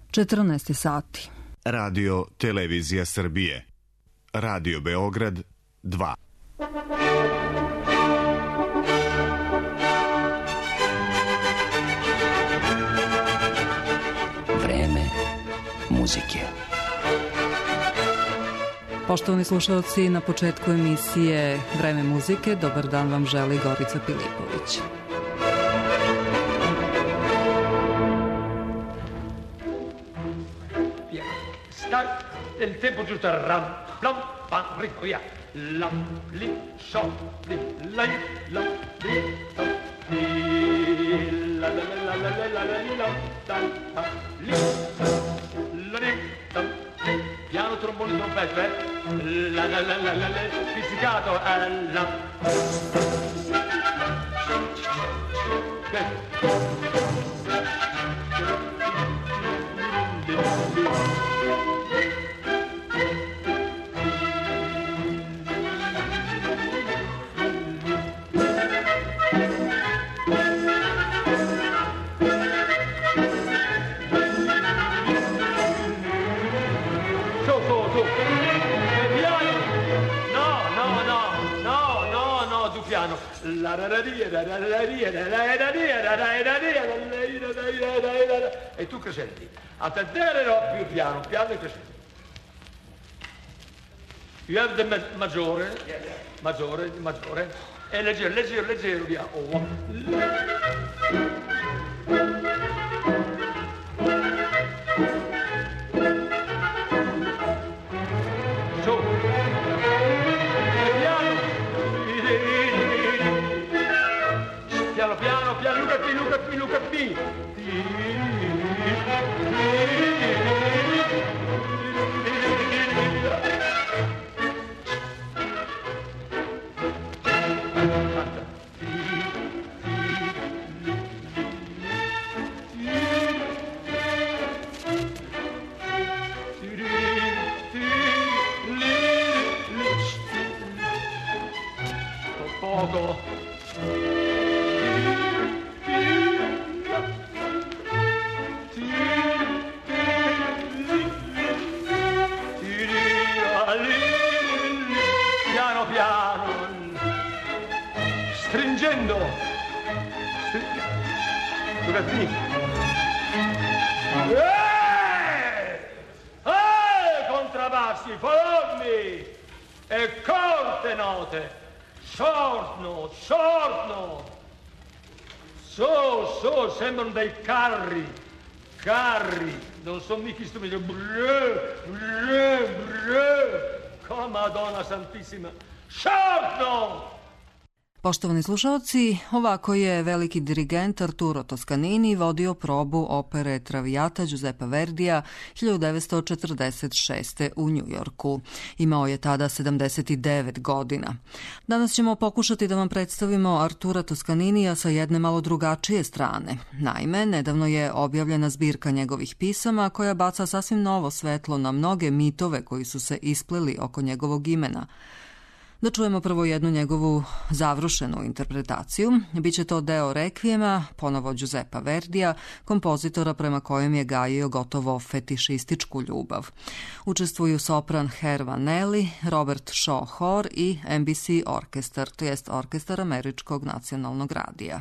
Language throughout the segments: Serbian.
14 sati. Radio Televizija Srbije. Radio Beograd 2. Vreme muzike. Poštovani slušalci, na početku emisije Vreme muzike, dobar dan vam želi Gorica Pilipović. Start del tempo giusto, ram, plam, pam, ritmo, via. Lam, li, so, li, lai, lam, li, so, li, la, la, la, la, la, la, la, li, lam, dan, ta, li, la, li, tam, li, piano, trombone, trompette, la, la, la, la, la, la, pizzicato, la, la e tu crescendi a tedere più piano piano e crescendi. You have the maggiore e leggero via. Luca P. Poco. Contrabbassi, forni e corte note, short note. So, sembrano dei carri, non sono mica strumenti, come Madonna Santissima, short note. Poštovani slušalci, ovako je veliki dirigent Arturo Toscanini vodio probu opere Traviata Giuseppa Verdija 1946. u Njujorku. Imao je tada 79 godina. Danas ćemo pokušati da vam predstavimo Artura Toscaninija sa jedne malo drugačije strane. Naime, nedavno je objavljena zbirka njegovih pisama koja baca sasvim novo svetlo na mnoge mitove koji su se ispleli oko njegovog imena. Da čujemo prvo jednu njegovu završenu interpretaciju. Biće to deo rekvijema, ponovo Giuseppa Verdija, kompozitora prema kojem je gajio gotovo fetišističku ljubav. Učestvuju sopran Herva Nelly, Robert Shaw Hor i NBC orkestar, to jest orkestar Američkog nacionalnog radija.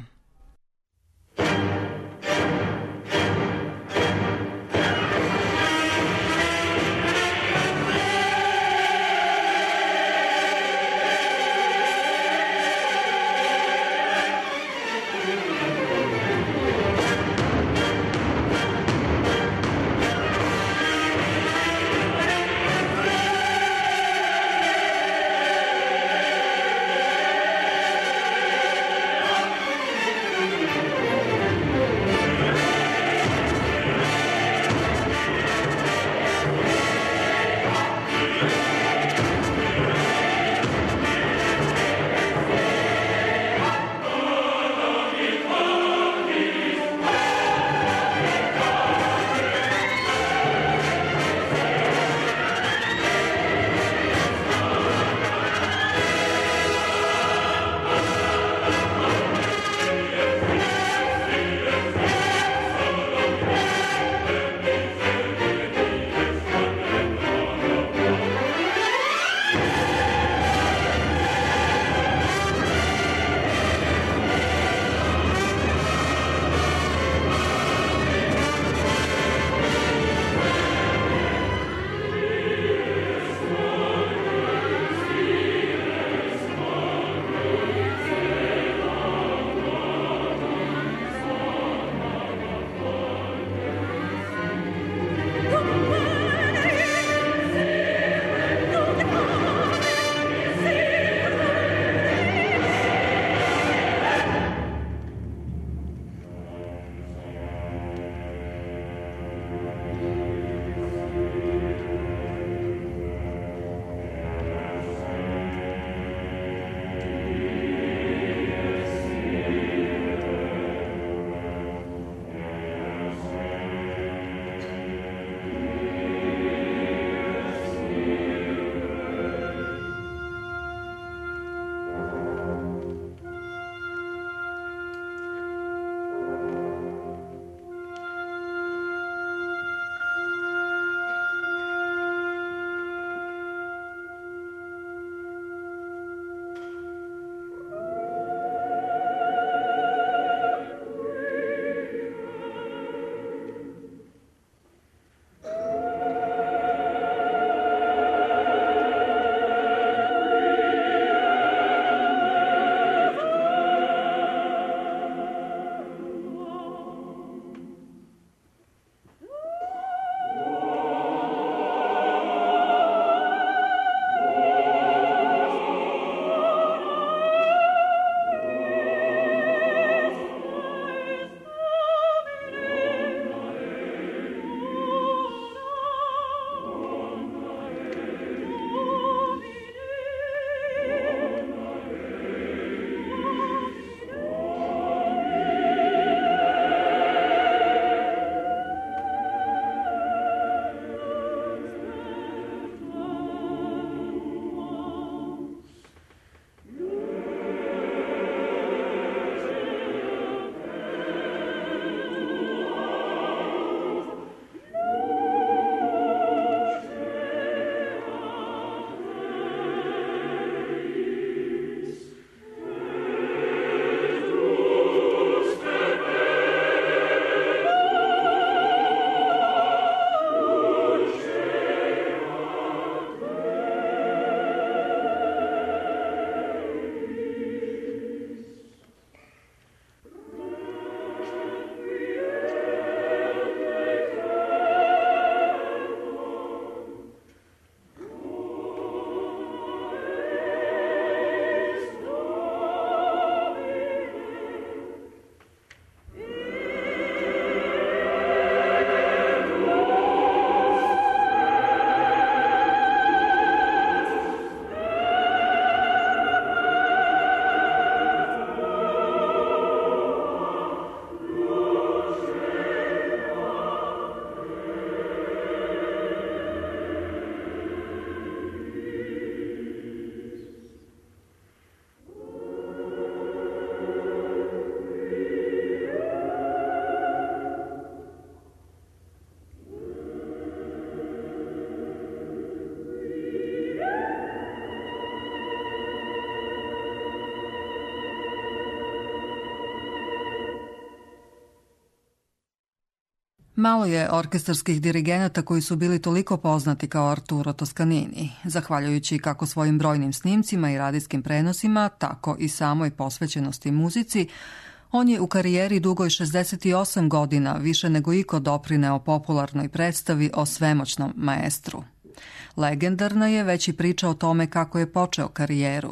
Malo je orkestarskih dirigenata koji su bili toliko poznati kao Arturo Toscanini. Zahvaljujući kako svojim brojnim snimcima i radijskim prenosima, tako i samoj posvećenosti muzici, on je u karijeri dugoj 68 godina više nego iko doprineo popularnoj predstavi o svemoćnom maestru. Legendarna je već i priča o tome kako je počeo karijeru.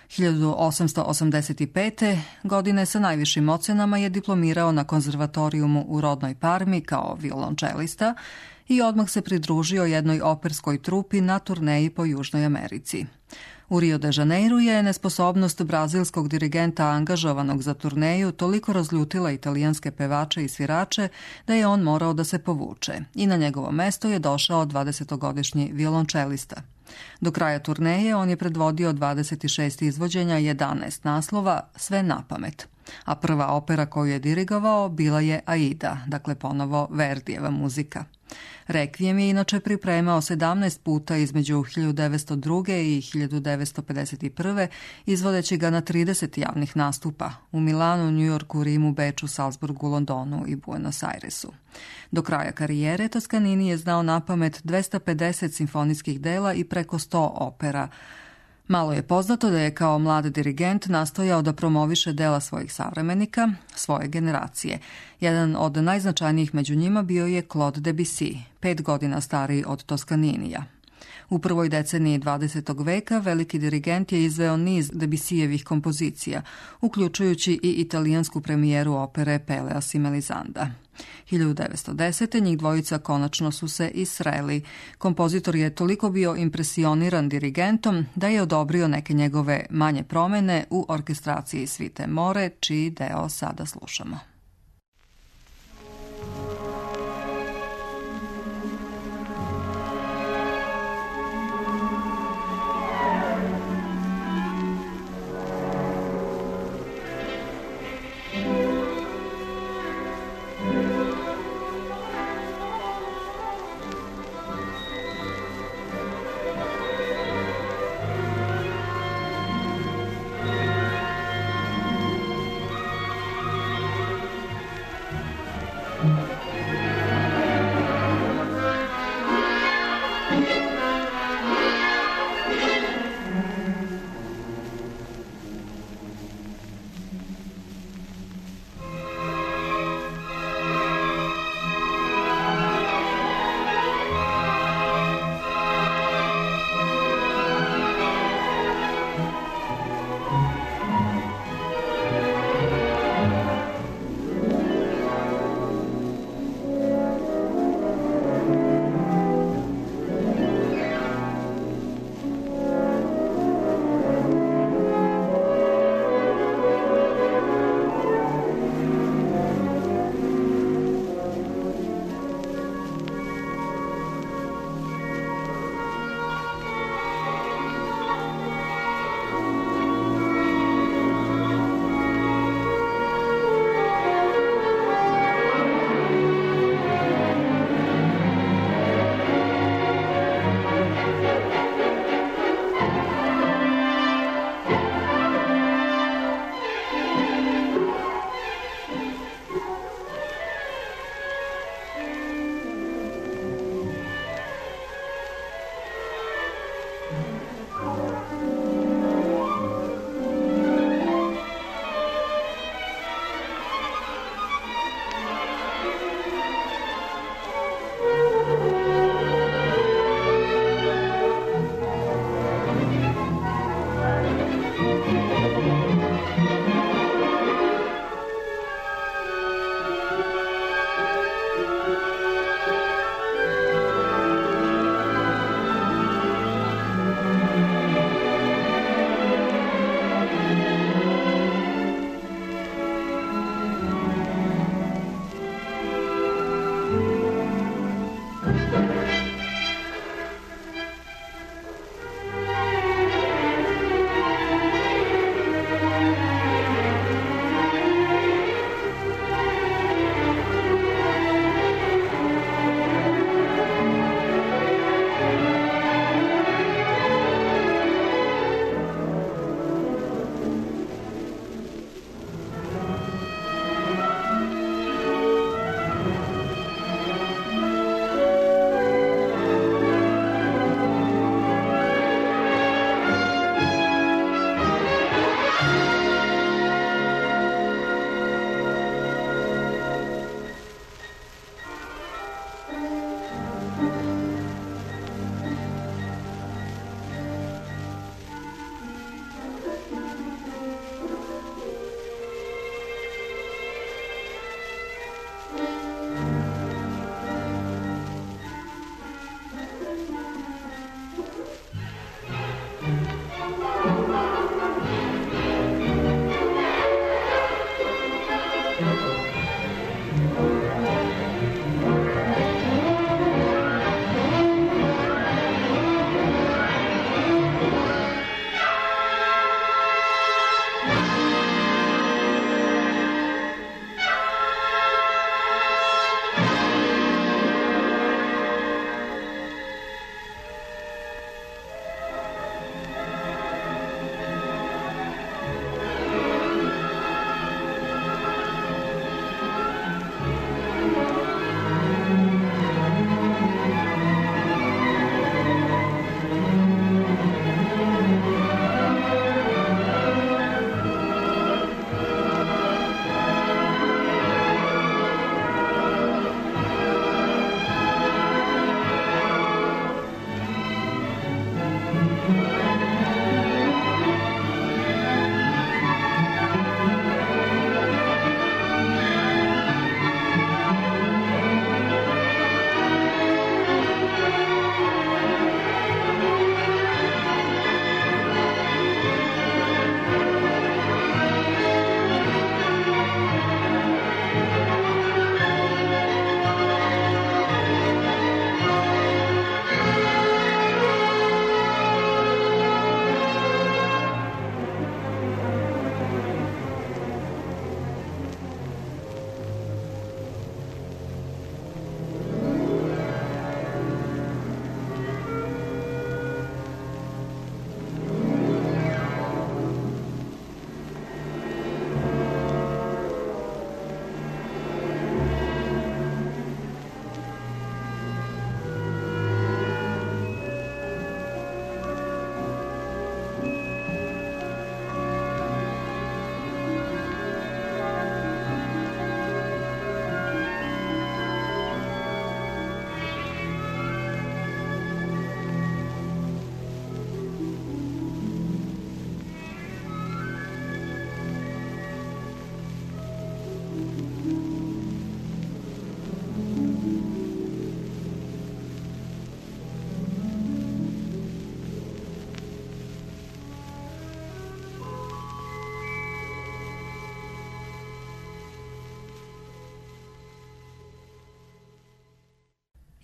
1885. godine sa najvišim ocenama je diplomirao na konzervatorijumu u rodnoj Parmi kao violončelista i odmah se pridružio jednoj operskoj trupi na turneji po Južnoj Americi. U Rio de Janeiru je nesposobnost brazilskog dirigenta angažovanog za turneju toliko razljutila italijanske pevače i svirače da je on morao da se povuče i na njegovo mesto je došao 20-godišnji violončelista. Do kraja turneje on je predvodio 26 izvođenja, 11 naslova, sve napamet. A prva opera koju je dirigovao bila je Aida, dakle ponovo Verdijeva muzika. Rekvijem je inače pripremao 17 puta između 1902. i 1951. izvodeći ga na 30 javnih nastupa u Milanu, Njujorku, Rimu, Beču, Salzburgu, Londonu i Buenos Airesu. Do kraja karijere Toscanini je znao napamet 250 simfonijskih dela i preko 100 opera. Malo je poznato da je kao mlad dirigent nastojao da promoviše dela svojih savremenika, svoje generacije. Jedan od najznačajnijih među njima bio je Claude Debussy, 5 godina stariji od Toscaninija. U prvoj deceniji 20. veka veliki dirigent je izveo niz Debussijevih kompozicija, uključujući i italijansku premijeru opere Peleas i Melisanda. 1910. njih dvojica konačno su se i sreli. Kompozitor je toliko bio impresioniran dirigentom da je odobrio neke njegove manje promene u orkestraciji svite More, čiji deo sada slušamo.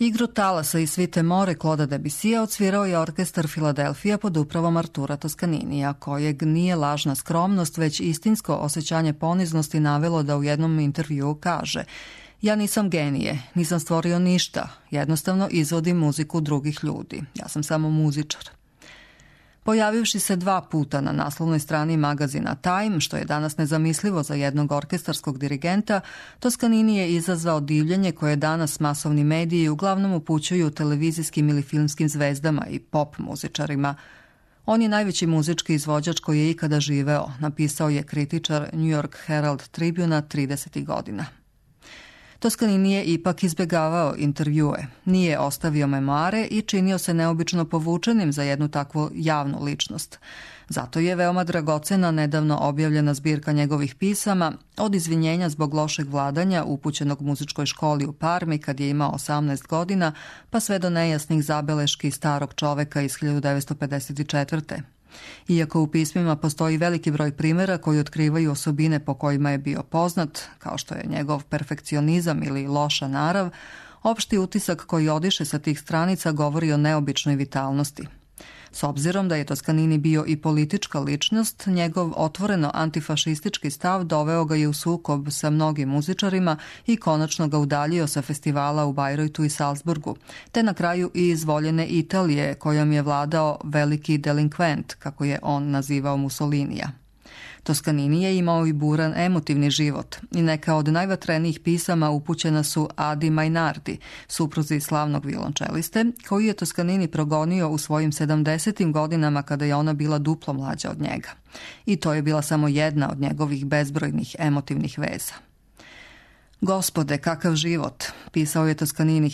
Igru talasa i svite more Claude'a Debussija odsvirao je orkestar Filadelfija pod upravom Artura Toscaninija, kojeg nije lažna skromnost, već istinsko osjećanje poniznosti navelo da u jednom intervjuu kaže: ja nisam genije, nisam stvorio ništa, jednostavno izvodim muziku drugih ljudi, ja sam samo muzičar. Pojavivši se 2 puta na naslovnoj strani magazina Time, što je danas nezamislivo za jednog orkestarskog dirigenta, Toscanini je izazvao divljenje koje danas masovni mediji uglavnom upućuju televizijskim ili filmskim zvezdama i pop muzičarima. On je najveći muzički izvođač koji je ikada živeo, napisao je kritičar New York Herald Tribuna 30. godina. Toscanini je ipak izbjegavao intervjue, nije ostavio memoare i činio se neobično povučenim za jednu takvu javnu ličnost. Zato je veoma dragocena nedavno objavljena zbirka njegovih pisama, od izvinjenja zbog lošeg vladanja upućenog muzičkoj školi u Parmi kad je imao 18 godina, pa sve do nejasnih zabeleški starog čoveka iz 1954. Iako u pismima postoji veliki broj primjera koji otkrivaju osobine po kojima je bio poznat, kao što je njegov perfekcionizam ili loša narav, opšti utisak koji odiše sa tih stranica govori o neobičnoj vitalnosti. S obzirom da je Toscanini bio i politička ličnost, njegov otvoreno antifašistički stav doveo ga je u sukob sa mnogim muzičarima i konačno ga udaljio sa festivala u Bajreutu i Salzburgu, te na kraju i iz voljene Italije kojom je vladao veliki delinkvent, kako je on nazivao Mussolinija. Toscanini je imao i buran emotivni život i neka od najvatrenijih pisama upućena su Adi Mainardi, supruzi slavnog violončeliste, koju je Toscanini progonio u svojim 70. godinama kada je ona bila duplo mlađa od njega. I to je bila samo jedna od njegovih bezbrojnih emotivnih veza. Gospode, kakav život, pisao je Toscanini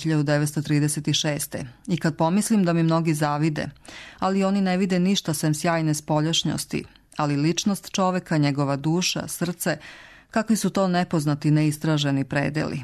1936. I kad pomislim da mi mnogi zavide, ali oni ne vide ništa sem sjajne spoljašnjosti, ali ličnost čoveka, njegova duša, srce, kakvi su to nepoznati, neistraženi predeli.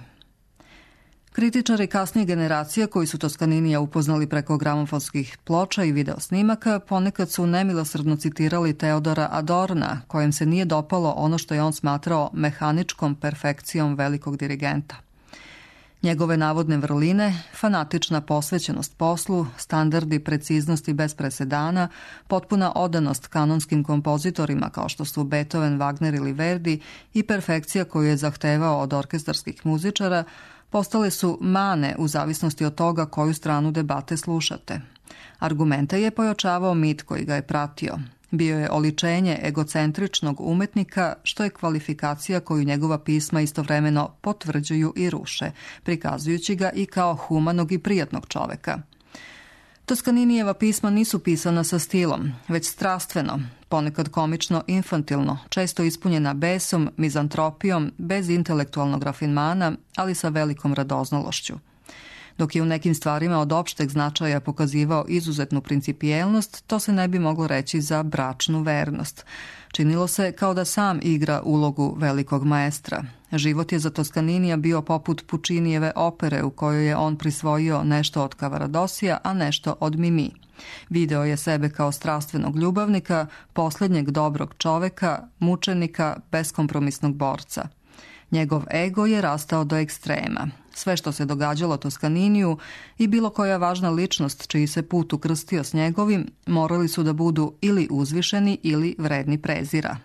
Kritičari kasnije generacije koji su Toscaninija upoznali preko gramofonskih ploča i video snimaka ponekad su nemilosrdno citirali Teodora Adorna, kojem se nije dopalo ono što je on smatrao mehaničkom perfekcijom velikog dirigenta. Njegove navodne vrline, fanatična posvećenost poslu, standardi preciznosti bez presedana, potpuna odanost kanonskim kompozitorima kao što su Beethoven, Wagner ili Verdi i perfekcija koju je zahtevao od orkestarskih muzičara, postale su mane u zavisnosti od toga koju stranu debate slušate. Argumente je pojačavao mit koji ga je pratio. Bio je oličenje egocentričnog umetnika, što je kvalifikacija koju njegova pisma istovremeno potvrđuju i ruše, prikazujući ga i kao humanog i prijatnog čoveka. Toscaninijeva pisma nisu pisana sa stilom, već strastveno, ponekad komično infantilno, često ispunjena besom, mizantropijom, bez intelektualnog rafinmana, ali sa velikom radoznalošću. Dok je u nekim stvarima od opšteg značaja pokazivao izuzetnu principijelnost, to se ne bi moglo reći za bračnu vernost. Činilo se kao da sam igra ulogu velikog maestra. Život je za Toscaninija bio poput Pučinijeve opere u kojoj je on prisvojio nešto od Cavaradosija, a nešto od Mimi. Video je sebe kao strastvenog ljubavnika, posljednjeg dobrog čoveka, mučenika, beskompromisnog borca. Njegov ego je rastao do ekstrema. Sve što se događalo Toscaniniju i bilo koja važna ličnost čiji se put ukrstio s njegovim, morali su da budu ili uzvišeni ili vredni prezira.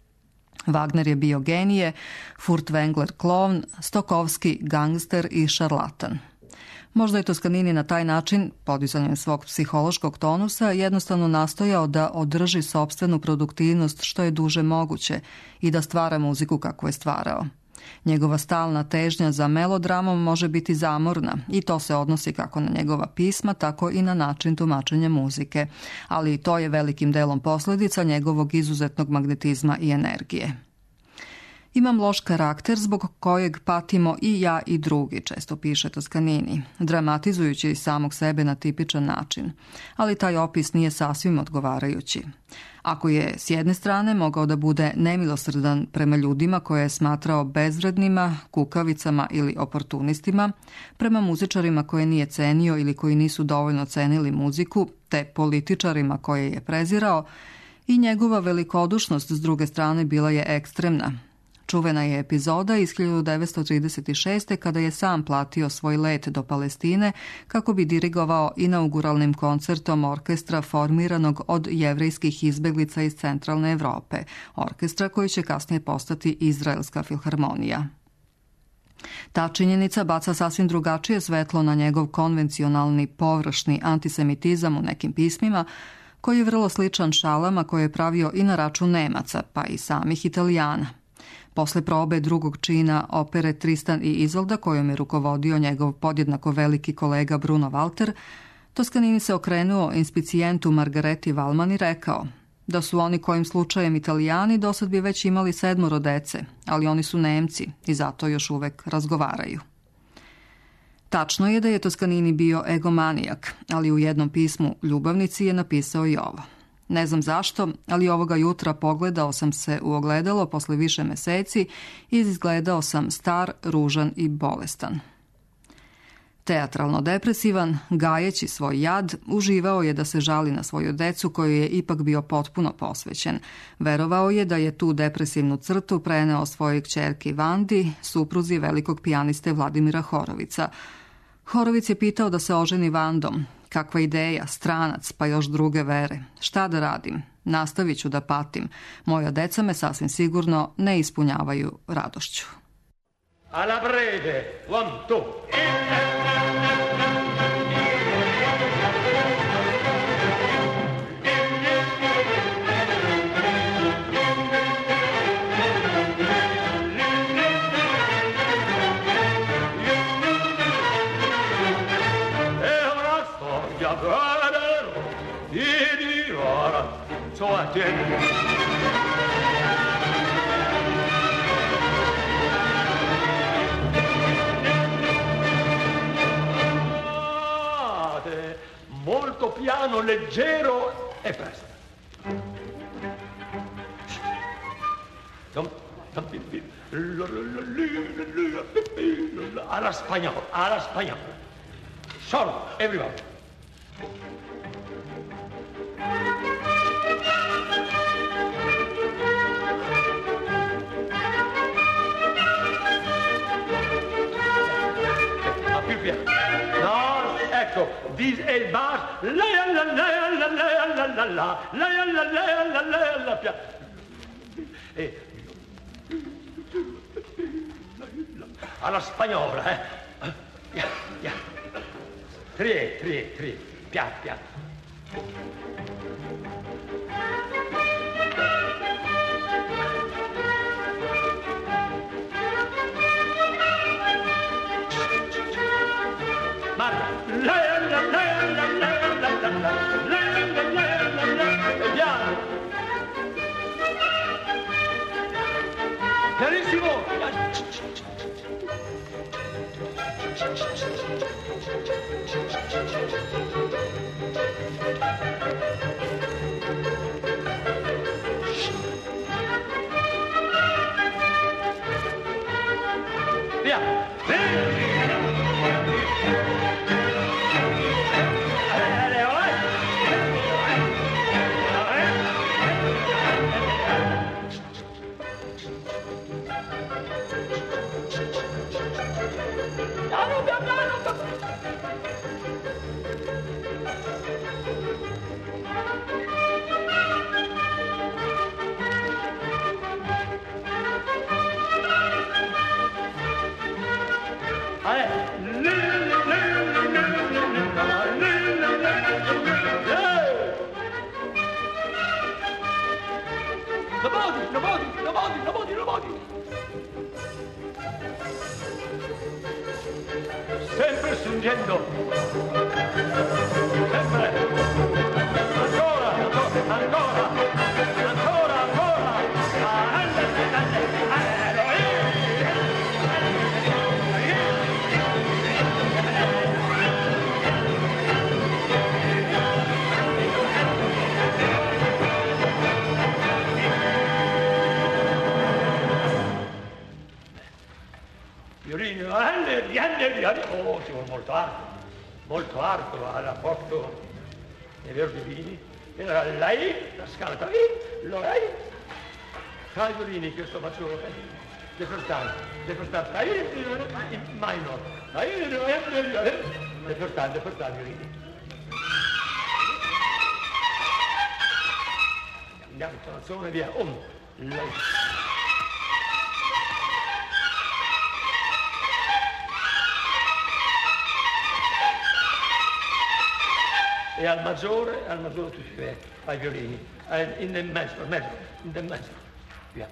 Wagner je bio genije, Furtwängler klovn, Stokowski gangster i šarlatan. Možda je Toscanini na taj način, podizanjem svog psihološkog tonusa, jednostavno nastojao da održi sopstvenu produktivnost što je duže moguće i da stvara muziku kako je stvarao. Njegova stalna težnja za melodramom može biti zamorna i to se odnosi kako na njegova pisma, tako i na način tumačenja muzike, ali to je velikim delom posljedica njegovog izuzetnog magnetizma i energije. Imam loš karakter zbog kojeg patimo i ja i drugi, često piše Toscanini, dramatizujući samog sebe na tipičan način, ali taj opis nije sasvim odgovarajući. Ako je s jedne strane mogao da bude nemilosrdan prema ljudima koje je smatrao bezvrednima, kukavicama ili oportunistima, prema muzičarima koje nije cenio ili koji nisu dovoljno cenili muziku, te političarima koje je prezirao, i njegova velikodušnost s druge strane bila je ekstremna. Čuvena je epizoda iz 1936. kada je sam platio svoj let do Palestine kako bi dirigovao inauguralnim koncertom orkestra formiranog od jevrejskih izbeglica iz centralne Evrope, orkestra koji će kasnije postati Izraelska filharmonija. Ta činjenica baca sasvim drugačije svetlo na njegov konvencionalni, površni antisemitizam u nekim pismima, koji je vrlo sličan šalama koje je pravio i na račun Nemaca, pa i samih Italijana. Posle probe drugog čina opere Tristan i Izolda, kojom je rukovodio njegov podjednako veliki kolega Bruno Walter, Toscanini se okrenuo inspicijentu Margareti Valman i rekao da su oni kojim slučajem Italijani dosad bi već imali 7 dece, ali oni su Nemci i zato još uvek razgovaraju. Tačno je da je Toscanini bio egomanijak, ali u jednom pismu ljubavnici je napisao i ovo. Ne znam zašto, ali ovoga jutra pogledao sam se u ogledalo posle više meseci i izgledao sam star, ružan i bolestan. Teatralno depresivan, gajeći svoj jad, uživao je da se žali na svoju decu koju je ipak bio potpuno posvećen. Verovao je da je tu depresivnu crtu preneo svojoj kćerki Vandi, supruzi velikog pijaniste Vladimira Horovica. Horovic je pitao da se oženi Vandom. Kakva ideja, stranac, pa još druge vere. Šta da radim? Nastavit ću da patim. Moja deca me sasvim sigurno ne ispunjavaju radošću. Alla breve, 1, 2. So attieni. Molto piano, leggero e presto. Alla spagnola, alla spagnola. Solo, everybody. No, ecco, dis è il bass, la la la la la la la la la la la la la la la. Alla spagnola, yeah. 3, piano. Pianissimo! Via! Nobody. Sempre stringendo. Sempre. Ancora. Oh, ci vuole molto arco, alla porto nei verdi vini, e lei, la scala, lo lei, tra i violini che sto facendo, the first time, the first time, in minor, the first time, you read it. Andiamo, intonazione, via, E al maggiore tu si vede, ai violini, in mezzo, via.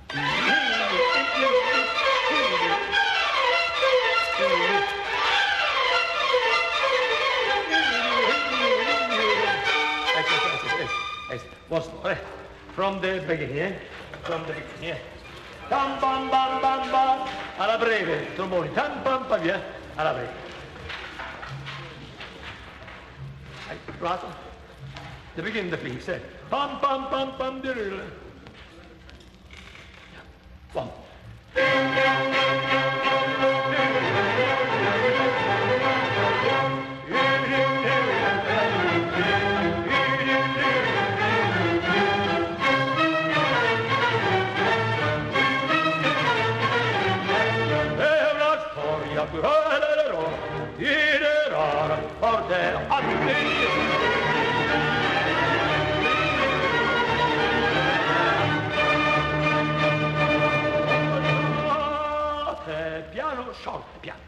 Once more, from the beginning, Tam bam bam bam bam, alla breve, tromboni, tam bam bam, via, alla breve. Right? The beginning of the piece, pam pam pam pam, one. Piano, short, piano.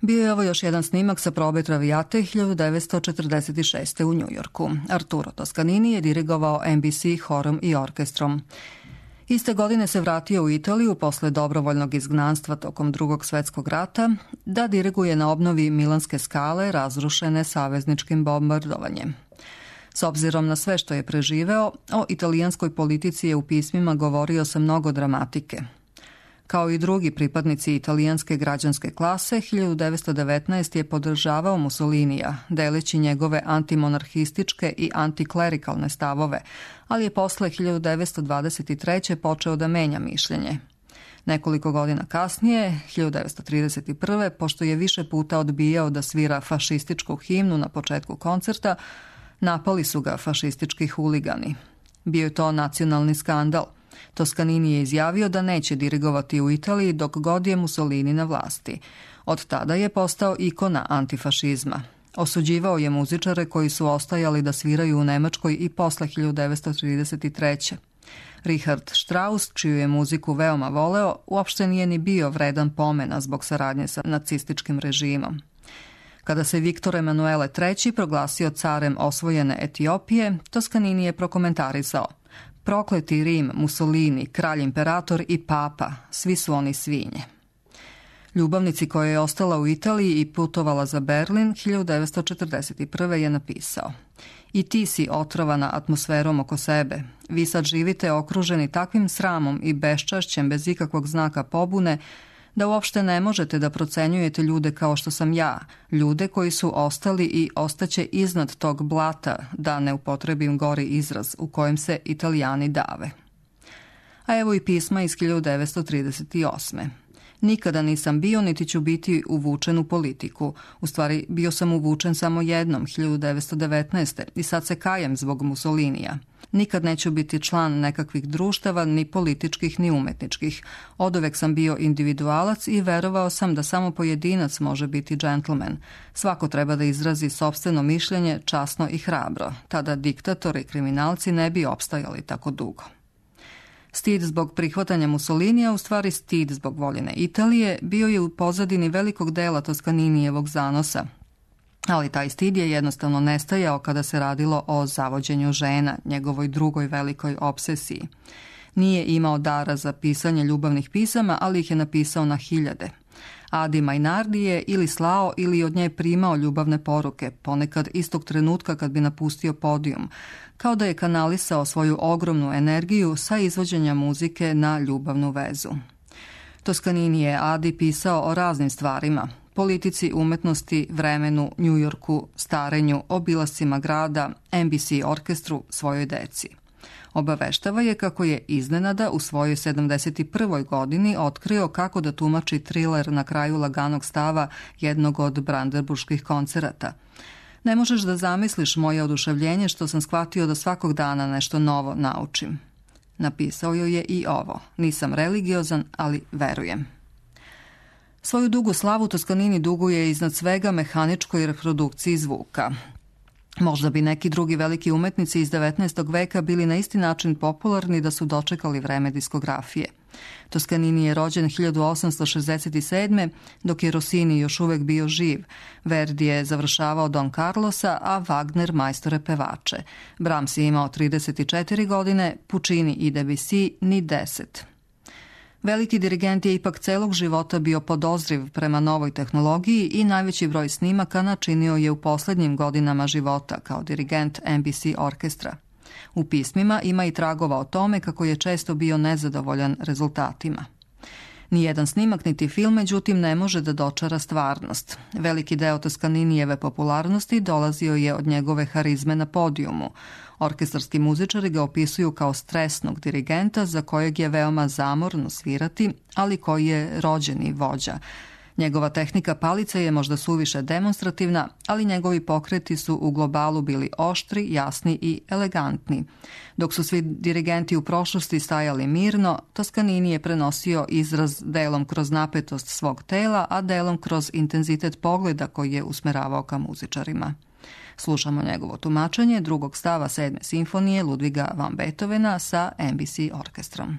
Bio je ovo još jedan snimak sa probe Traviate 1946. u Njujorku. Arturo Toscanini je dirigovao NBC horom i orkestrom. Iste godine se vratio u Italiju posle dobrovoljnog izgnanstva tokom Drugog svjetskog rata da diriguje na obnovi Milanske skale razrušene savezničkim bombardovanjem. S obzirom na sve što je preživeo, o italijanskoj politici je u pismima govorio sa mnogo dramatike. Kao i drugi pripadnici italijanske građanske klase, 1919 je podržavao Mussolinija, deleći njegove antimonarhističke i antiklerikalne stavove, ali je posle 1923. počeo da menja mišljenje. Nekoliko godina kasnije, 1931. pošto je više puta odbijao da svira fašističku himnu na početku koncerta, napali su ga fašistički huligani. Bio je to nacionalni skandal. Toscanini je izjavio da neće dirigovati u Italiji dok god je Mussolini na vlasti. Od tada je postao ikona antifašizma. Osuđivao je muzičare koji su ostajali da sviraju u Nemačkoj i posle 1933. Richard Strauss, čiju je muziku veoma voleo, uopšte nije ni bio vredan pomena zbog saradnje sa nacističkim režimom. Kada se Viktor Emanuele III proglasio carem osvojene Etiopije, Toscanini je prokomentarisao: prokleti Rim, Mussolini, kralj imperator i papa, svi su oni svinje. Ljubavnici koja je ostala u Italiji i putovala za Berlin, 1941. je napisao: i ti si otrovana atmosferom oko sebe. Vi sad živite okruženi takvim sramom i beščašćem bez ikakvog znaka pobune, da uopšte ne možete da procenjujete ljude kao što sam ja, ljude koji su ostali i ostaće iznad tog blata, da ne upotrebim gori izraz u kojem se Italijani dave. A evo i pisma iz 1938. Nikada nisam bio niti ću biti uvučen u politiku. U stvari, bio sam uvučen samo jednom, 1919. i sad se kajem zbog Mussolinija. Nikad neću biti član nekakvih društava, ni političkih, ni umetničkih. Oduvek sam bio individualac i verovao sam da samo pojedinac može biti džentlmen. Svako treba da izrazi sopstveno mišljenje časno i hrabro. Tada diktatori i kriminalci ne bi opstajali tako dugo. Stid zbog prihvatanja Mussolinija, u stvari stid zbog voljene Italije, bio je u pozadini velikog dela Toscaninijevog zanosa. Ali taj stid je jednostavno nestajao kada se radilo o zavođenju žena, njegovoj drugoj velikoj obsesiji. Nije imao dara za pisanje ljubavnih pisama, ali ih je napisao na hiljade. Adi Mainardi je ili slao ili od nje primao ljubavne poruke, ponekad istog trenutka kad bi napustio podijum, kao da je kanalisao svoju ogromnu energiju sa izvođenja muzike na ljubavnu vezu. Toscanini je Adi pisao o raznim stvarima: politici, umetnosti, vremenu, Njujorku, starenju, obilascima grada, NBC orkestru, svojoj deci. Obaveštava je kako je iznenada u svojoj 71. godini otkrio kako da tumači triler na kraju laganog stava jednog od brandenburških koncerata. Ne možeš da zamisliš moje oduševljenje što sam shvatio da svakog dana nešto novo naučim. Napisao joj je i ovo: nisam religiozan, ali verujem. Svoju dugu slavu Toscanini duguje iznad svega mehaničkoj reprodukciji zvuka. Možda bi neki drugi veliki umetnici iz 19. veka bili na isti način popularni da su dočekali vreme diskografije. Toscanini je rođen 1867. dok je Rossini još uvek bio živ. Verdi je završavao Don Carlosa, a Wagner majstore pevače. Brahms je imao 34 godine, Puccini i Debussy ni 10. Veliki dirigent je ipak celog života bio podozriv prema novoj tehnologiji i najveći broj snimaka načinio je u poslednjim godinama života kao dirigent NBC orkestra. U pismima ima i tragova o tome kako je često bio nezadovoljan rezultatima. Nijedan snimak niti film, međutim, ne može da dočara stvarnost. Veliki deo Toscaninijeve popularnosti dolazio je od njegove harizme na podijumu. Orkestarski muzičari ga opisuju kao stresnog dirigenta za kojeg je veoma zamorno svirati, ali koji je rođeni vođa. Njegova tehnika palice je možda suviše demonstrativna, ali njegovi pokreti su u globalu bili oštri, jasni i elegantni. Dok su svi dirigenti u prošlosti stajali mirno, Toscanini je prenosio izraz delom kroz napetost svog tela, a delom kroz intenzitet pogleda koji je usmeravao ka muzičarima. Slušamo njegovo tumačenje drugog stava 7. simfonije Ludviga van Beethovena sa NBC orkestrom.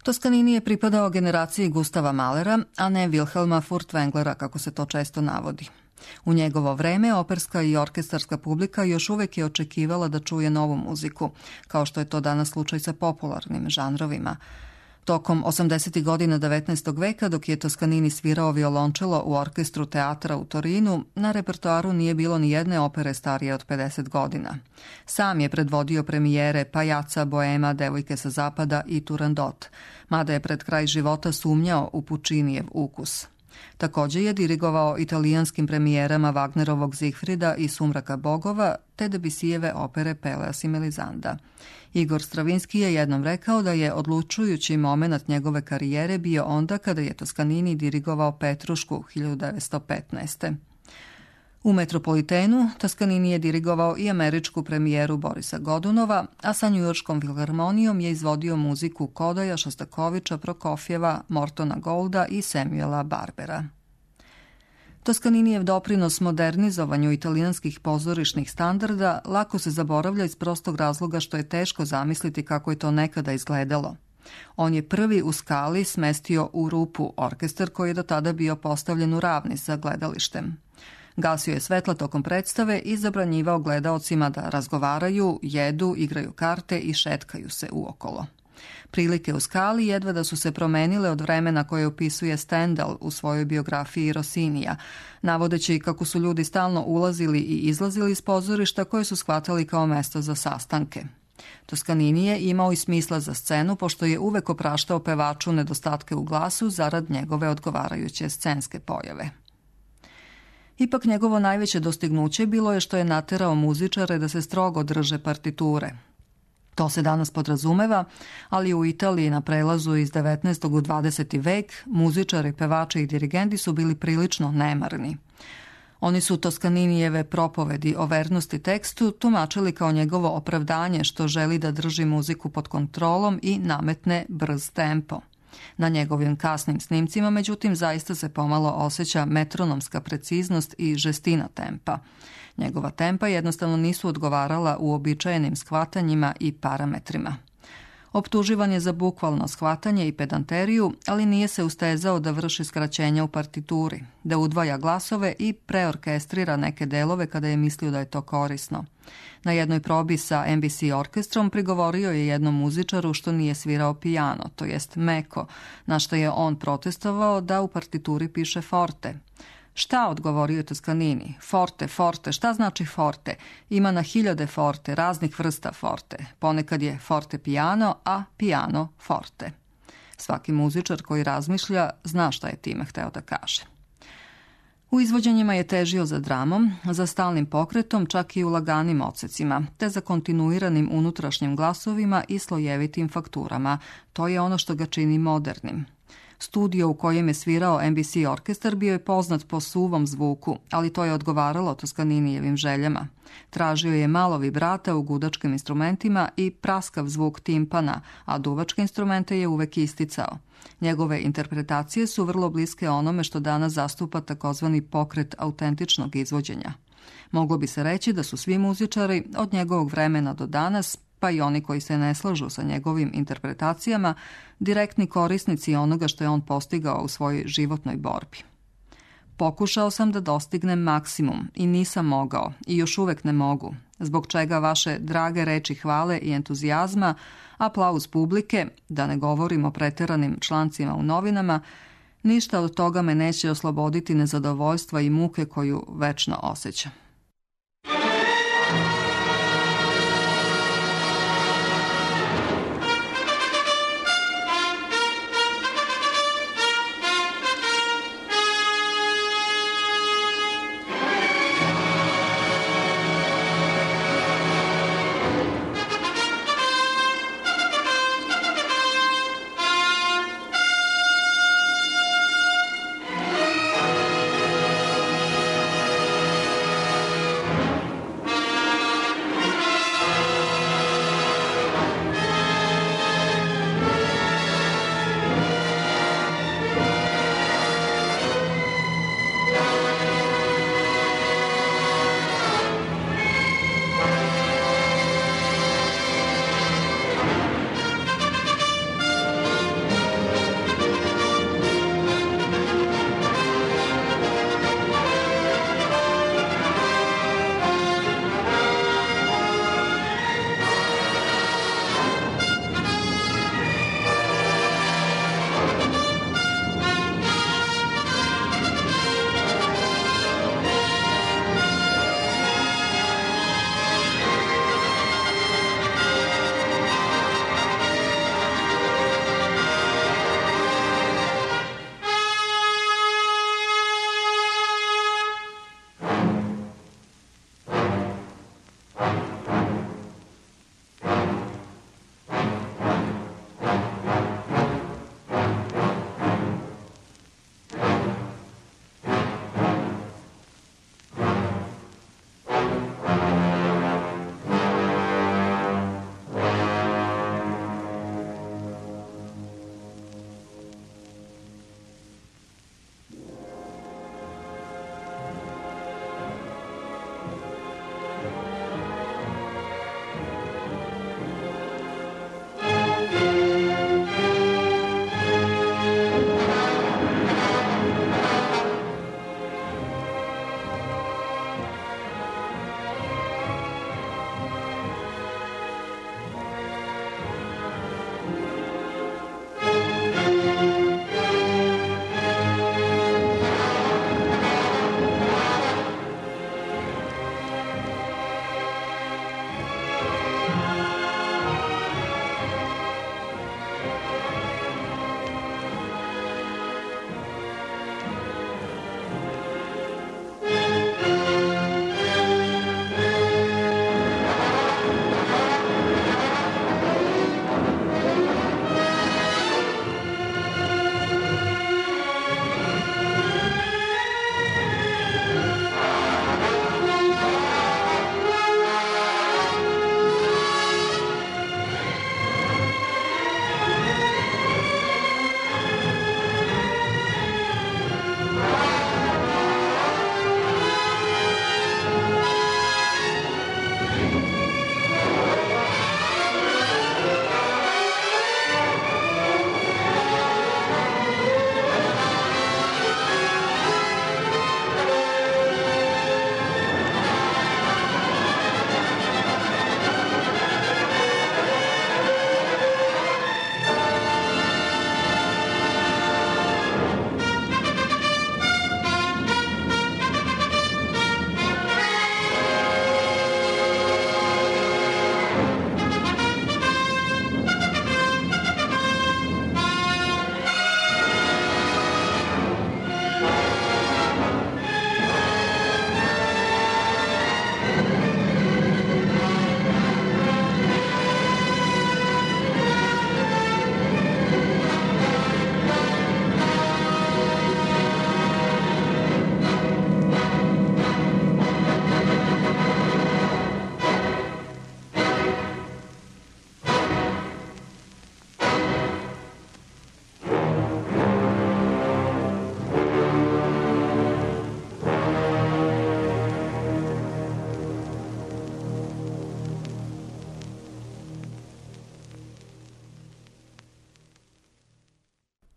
Toscanini je pripadao generaciji Gustava Mahlera, a ne Wilhelma Furtwänglera, kako se to često navodi. U njegovo vreme operska i orkestarska publika još uvek je očekivala da čuje novu muziku, kao što je to danas slučaj sa popularnim žanrovima. Tokom 80. godina 19. veka, dok je Toscanini svirao violončelo u orkestru teatra u Torinu, na repertoaru nije bilo ni jedne opere starije od 50 godina. Sam je predvodio premijere Pajaca, Boema, Devojke sa zapada i Turandot, mada je pred kraj života sumnjao u Puccinijev ukus. Također je dirigovao italijanskim premijerama Wagnerovog Zigfrida i Sumraka bogova, te Debussyjeve opere Peleas i Melisanda. Igor Stravinski je jednom rekao da je odlučujući moment njegove karijere bio onda kada je Toscanini dirigovao Petrušku 1915. U Metropolitenu Toscanini je dirigovao i američku premijeru Borisa Godunova, a sa Njujorškom filharmonijom je izvodio muziku Kodaja, Šostakoviča, Prokofjeva, Mortona Golda i Samuela Barbera. Toscaninijev doprinos modernizovanju italijanskih pozorišnih standarda lako se zaboravlja iz prostog razloga što je teško zamisliti kako je to nekada izgledalo. On je prvi u skali smestio u rupu orkestar koji je do tada bio postavljen u ravni sa gledalištem. Gasio je svetla tokom predstave i zabranjivao gledaocima da razgovaraju, jedu, igraju karte i šetkaju se uokolo. Prilike u skali jedva da su se promenile od vremena koje opisuje Stendhal u svojoj biografiji Rossinija, navodeći kako su ljudi stalno ulazili i izlazili iz pozorišta koje su shvatali kao mesto za sastanke. Toscanini je imao i smisla za scenu, pošto je uvek opraštao pevaču nedostatke u glasu zarad njegove odgovarajuće scenske pojave. Ipak njegovo najveće dostignuće bilo je što je naterao muzičare da se strogo drže partiture. To se danas podrazumeva, ali u Italiji na prelazu iz 19. u 20. vek muzičari, pevači i dirigenti su bili prilično nemarni. Oni su Toscaninijeve propovedi o vernosti tekstu tumačili kao njegovo opravdanje što želi da drži muziku pod kontrolom i nametne brz tempo. Na njegovim kasnim snimcima, međutim, zaista se pomalo osjeća metronomska preciznost i žestina tempa. Njegova tempa jednostavno nisu odgovarala uobičajenim shvatanjima i parametrima. Optuživan je za bukvalno shvatanje i pedanteriju, ali nije se ustezao da vrši skraćenja u partituri, da udvaja glasove i preorkestrira neke delove kada je mislio da je to korisno. Na jednoj probi sa NBC orkestrom prigovorio je jednom muzičaru što nije svirao pijano, to jest meko, na što je on protestovao da u partituri piše forte. Šta, odgovorio je Toscanini? Forte, forte, šta znači forte? Ima na hiljade forte, raznih vrsta forte. Ponekad je forte piano, a piano forte. Svaki muzičar koji razmišlja zna šta je time hteo da kaže. U izvođenjima je težio za dramom, za stalnim pokretom, čak i u laganim odsecima, te za kontinuiranim unutrašnjim glasovima i slojevitim fakturama. To je ono što ga čini modernim. Studio u kojem je svirao NBC orkestar bio je poznat po suvom zvuku, ali to je odgovaralo Toscaninijevim željama. Tražio je malo vibrata u gudačkim instrumentima i praskav zvuk timpana, a duvačke instrumente je uvek isticao. Njegove interpretacije su vrlo bliske onome što danas zastupa takozvani pokret autentičnog izvođenja. Moglo bi se reći da su svi muzičari od njegovog vremena do danas, pa i oni koji se ne slažu sa njegovim interpretacijama, direktni korisnici onoga što je on postigao u svojoj životnoj borbi. Pokušao sam da dostignem maksimum i nisam mogao i još uvek ne mogu, zbog čega vaše drage reči hvale i entuzijazma, aplauz publike, da ne govorim o preteranim člancima u novinama, ništa od toga me neće osloboditi nezadovoljstva i muke koju večno osjećam.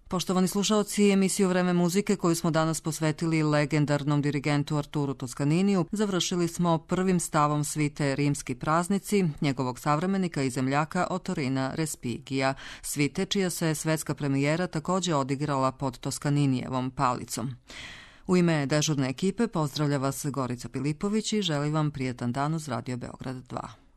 Poštovani slušaoci, emisiju Vreme muzike koju smo danas posvetili legendarnom dirigentu Arturu Toskaniniju završili smo prvim stavom svite Rimski praznici, njegovog savremenika i zemljaka Ottorina Respigija, svite čija se svetska premijera također odigrala pod Toskaninijevom palicom. U ime dežurne ekipe pozdravlja vas Gorica Pilipović i želim vam prijetan dan uz Radio Beograd 2.